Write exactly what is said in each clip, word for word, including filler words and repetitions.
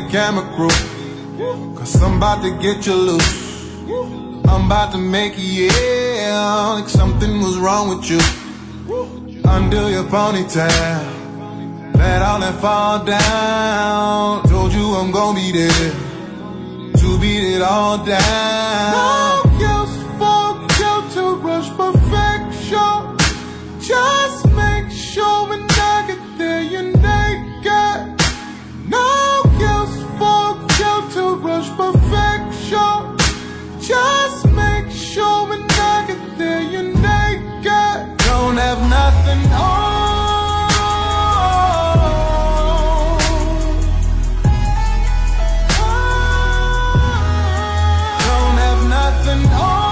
the camera crew, cause I'm about to get you loose. I'm about to make it, yeah, like something was wrong with you. Undo your ponytail, let all that fall down. Told you I'm gonna be there to beat it all down. No guilt for guilt to rush perfection. Just make sure when I get there you're naked. No guilt for guilt to rush perfection. Just make sure when I get there you're naked. Don't have nothing on. Don't have nothing on.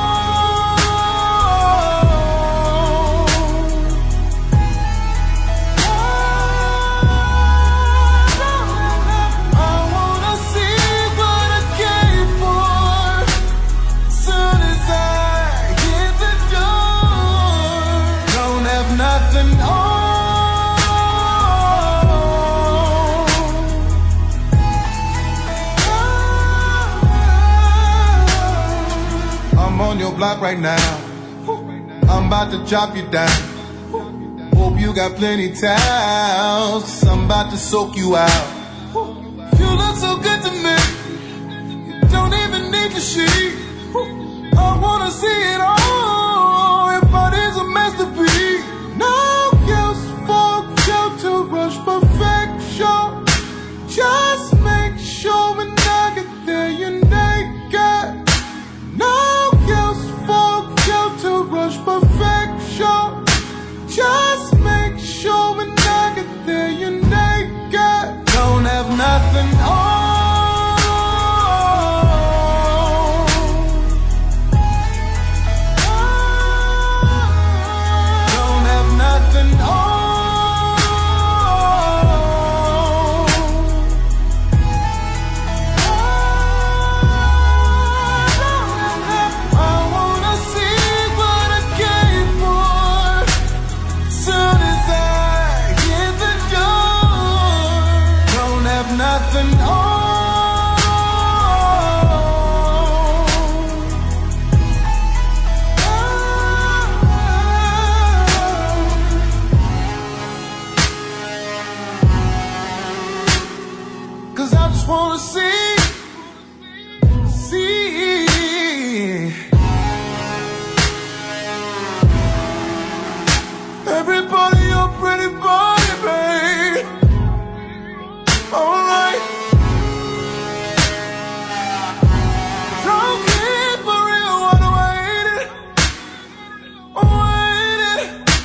On your block right now, I'm about to chop you down. Hope you got plenty towels, cause I'm about to soak you out. You look so good to me, you don't even need the sheet. I wanna see it all, your body's a masterpiece. No guilt for guilt to rush perfection. Just make sure when I get there you're naked. No guilt for guilt to rush perfection. Just make sure when I get there you're naked. Don't have nothing on. Don't have nothing on. Nothing on. Cause I just wanna see, see everybody, your pretty body, babe. Alright. Don't keep for real, wanna wait it, wait it.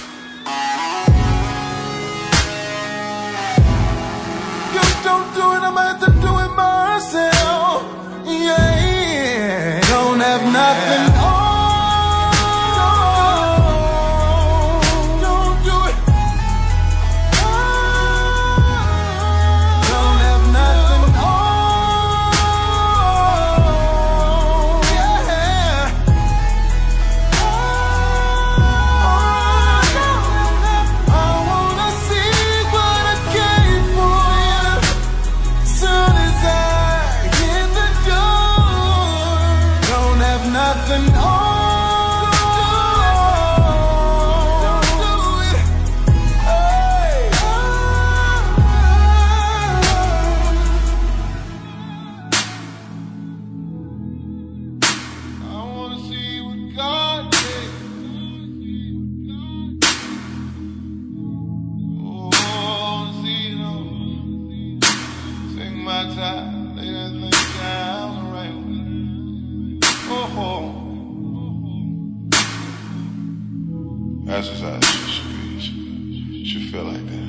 You don't do it, I'ma have to do it myself. Yeah, don't have nothing on. Nothing on. Don't do it. Hey. I wanna see what God did. Oh, I wanna see it all. Take my time, lay that thing down the right way. Oh, that's just how it should be. It should feel like that.